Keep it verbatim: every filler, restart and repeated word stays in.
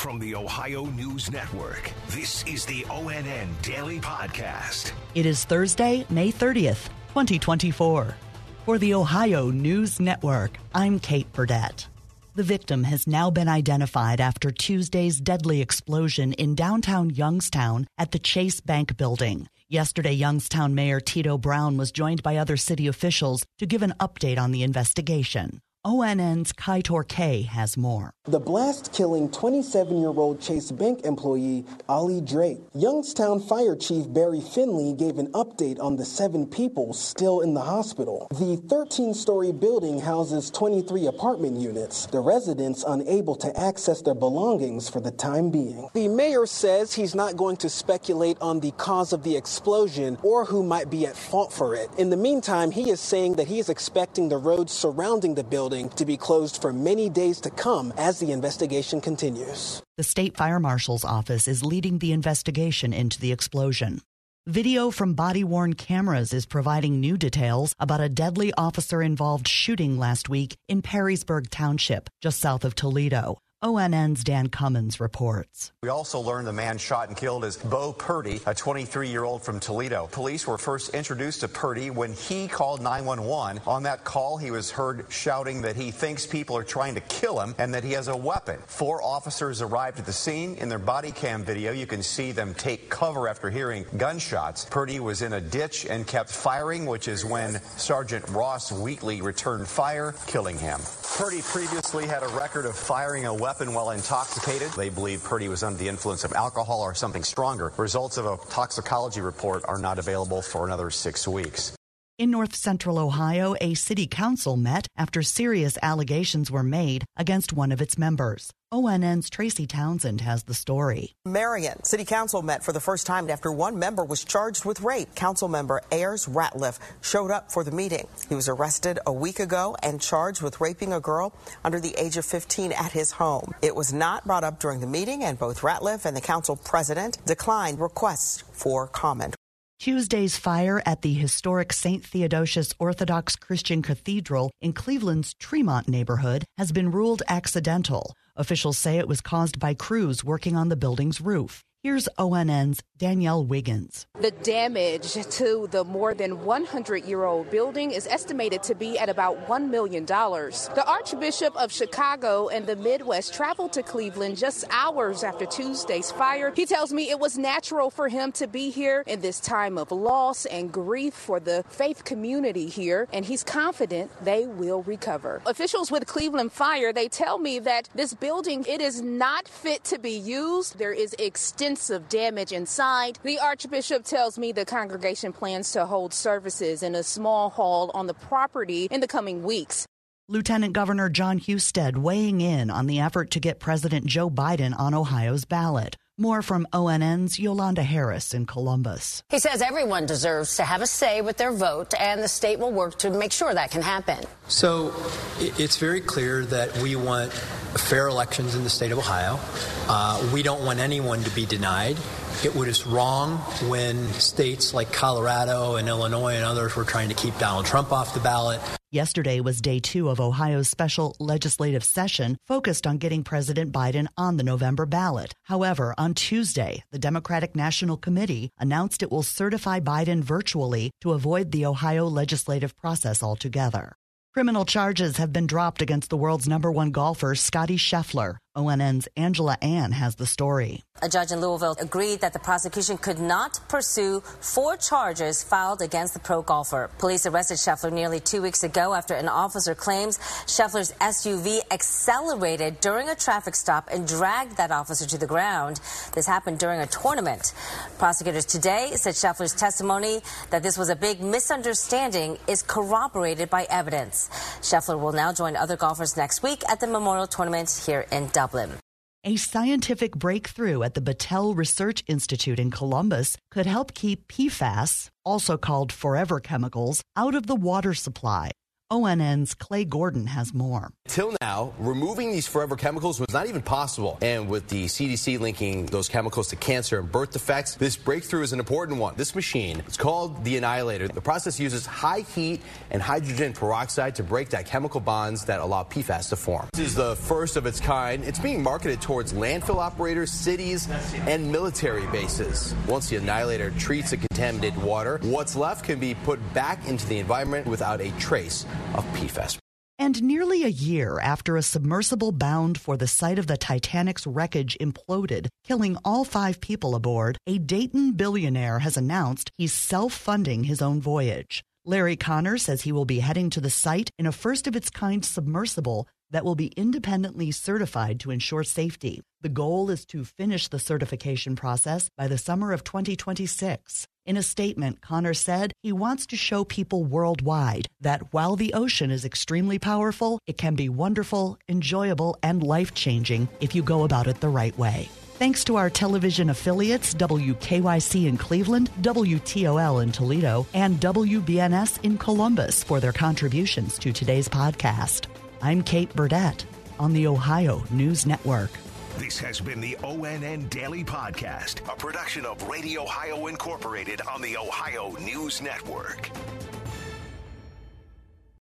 From the Ohio News Network, this is the O N N Daily Podcast. It is Thursday, May thirtieth, twenty twenty-four. For the Ohio News Network, I'm Kate Burdett. The victim has now been identified after Tuesday's deadly explosion in downtown Youngstown at the Chase Bank building. Yesterday, Youngstown Mayor Tito Brown was joined by other city officials to give an update on the investigation. O N N's Kaitor K has more. The blast killing twenty-seven-year-old Chase Bank employee Ali Drake. Youngstown Fire Chief Barry Finley gave an update on the seven people still in the hospital. The thirteen-story building houses twenty-three apartment units, the residents unable to access their belongings for the time being. The mayor says he's not going to speculate on the cause of the explosion or who might be at fault for it. In the meantime, he is saying that he is expecting the roads surrounding the building to be closed for many days to come as the investigation continues. The state fire marshal's office is leading the investigation into the explosion. Video from body-worn cameras is providing new details about a deadly officer-involved shooting last week in Perrysburg Township, just south of Toledo. O N N's Dan Cummins reports. We also learned the man shot and killed is Bo Purdy, a twenty-three-year-old from Toledo. Police were first introduced to Purdy when he called nine one one. On that call, he was heard shouting that he thinks people are trying to kill him and that he has a weapon. Four officers arrived at the scene. In their body cam video, you can see them take cover after hearing gunshots. Purdy was in a ditch and kept firing, which is when Sergeant Ross Wheatley returned fire, killing him. Purdy previously had a record of firing a weapon while intoxicated. They believe Purdy was under the influence of alcohol or something stronger. Results of a toxicology report are not available for another six weeks. In north central Ohio, a city council met after serious allegations were made against one of its members. O N N's Tracy Townsend has the story. Marion City Council met for the first time after one member was charged with rape. Council member Ayers Ratliff showed up for the meeting. He was arrested a week ago and charged with raping a girl under the age of fifteen at his home. It was not brought up during the meeting, and both Ratliff and the council president declined requests for comment. Tuesday's fire at the historic Saint Theodosius Orthodox Christian Cathedral in Cleveland's Tremont neighborhood has been ruled accidental. Officials say it was caused by crews working on the building's roof. Here's O N N's Danielle Wiggins. The damage to the more than one hundred-year-old building is estimated to be at about one million dollars. The Archbishop of Chicago and the Midwest traveled to Cleveland just hours after Tuesday's fire. He tells me it was natural for him to be here in this time of loss and grief for the faith community here, and he's confident they will recover. Officials with Cleveland Fire, they tell me that this building, it is not fit to be used. There is extensive damage inside. The Archbishop tells me the congregation plans to hold services in a small hall on the property in the coming weeks. Lieutenant Governor John Husted weighing in on the effort to get President Joe Biden on Ohio's ballot. More from O N N's Yolanda Harris in Columbus. He says everyone deserves to have a say with their vote, and the state will work to make sure that can happen. So it's very clear that we want fair elections in the state of Ohio. Uh, we don't want anyone to be denied. It was wrong when states like Colorado and Illinois and others were trying to keep Donald Trump off the ballot. Yesterday was day two of Ohio's special legislative session focused on getting President Biden on the November ballot. However, on Tuesday, the Democratic National Committee announced it will certify Biden virtually to avoid the Ohio legislative process altogether. Criminal charges have been dropped against the world's number one golfer, Scottie Scheffler. O N N's Angela Ann has the story. A judge in Louisville agreed that the prosecution could not pursue four charges filed against the pro golfer. Police arrested Scheffler nearly two weeks ago after an officer claims Scheffler's S U V accelerated during a traffic stop and dragged that officer to the ground. This happened during a tournament. Prosecutors today said Scheffler's testimony that this was a big misunderstanding is corroborated by evidence. Scheffler will now join other golfers next week at the Memorial Tournament here in Dublin. Dublin. A scientific breakthrough at the Battelle Research Institute in Columbus could help keep P FAS, also called forever chemicals, out of the water supply. O N N's Clay Gordon has more. Till now, removing these forever chemicals was not even possible. And with the C D C linking those chemicals to cancer and birth defects, this breakthrough is an important one. This machine, it's called the Annihilator. The process uses high heat and hydrogen peroxide to break down chemical bonds that allow P FAS to form. This is the first of its kind. It's being marketed towards landfill operators, cities, and military bases. Once the Annihilator treats the contaminated water, what's left can be put back into the environment without a trace of P FAS. And nearly a year after a submersible bound for the site of the Titanic's wreckage imploded, killing all five people aboard, a Dayton billionaire has announced he's self-funding his own voyage. Larry Connor says he will be heading to the site in a first-of-its-kind submersible that will be independently certified to ensure safety. The goal is to finish the certification process by the summer of twenty twenty-six. In a statement, Connor said he wants to show people worldwide that while the ocean is extremely powerful, it can be wonderful, enjoyable, and life-changing if you go about it the right way. Thanks to our television affiliates, W K Y C in Cleveland, W T O L in Toledo, and W B N S in Columbus for their contributions to today's podcast. I'm Kate Burdett on the Ohio News Network. This has been the O N N Daily Podcast, a production of Radio Ohio Incorporated on the Ohio News Network.